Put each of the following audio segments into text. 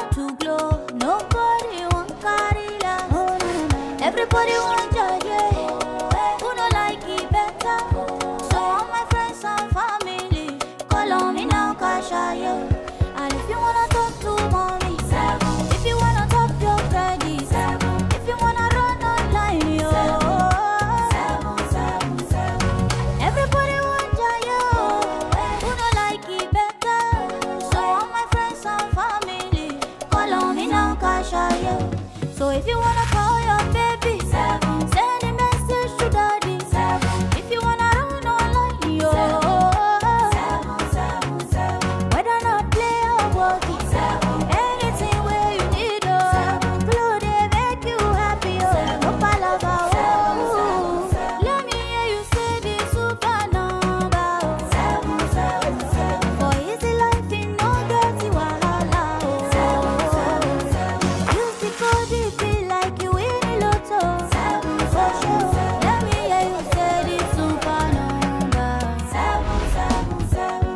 to glow. Nobody want carry last. Everybody want joy, yeah. Who no like it better? So all my friends and family, call on me now, Kasha, yeah. And if you wanna talk to mommy, if you wanna top your credit, if you wanna run online, yo. Everybody want joy, yo. Who no like it better? So all my friends and family, call on me now, Kasha, yeah. So if you wanna call your baby, send a message to daddy. If you wanna run online, yo. Whether not play or walk it, anything where you need, oh. Blue they make you happy, oh. No palava, oh. Let me hear you say the super number, oh. For easy life in no dirty wahala, oh. Use the code if you like you win the lotto, for sure. Let me hear you say the super number, 777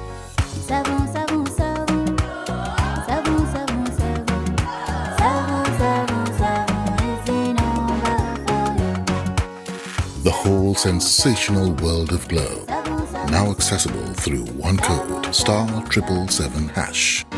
777 is the number for you. The whole sensational world of Glow. Now accessible through one code, *777#.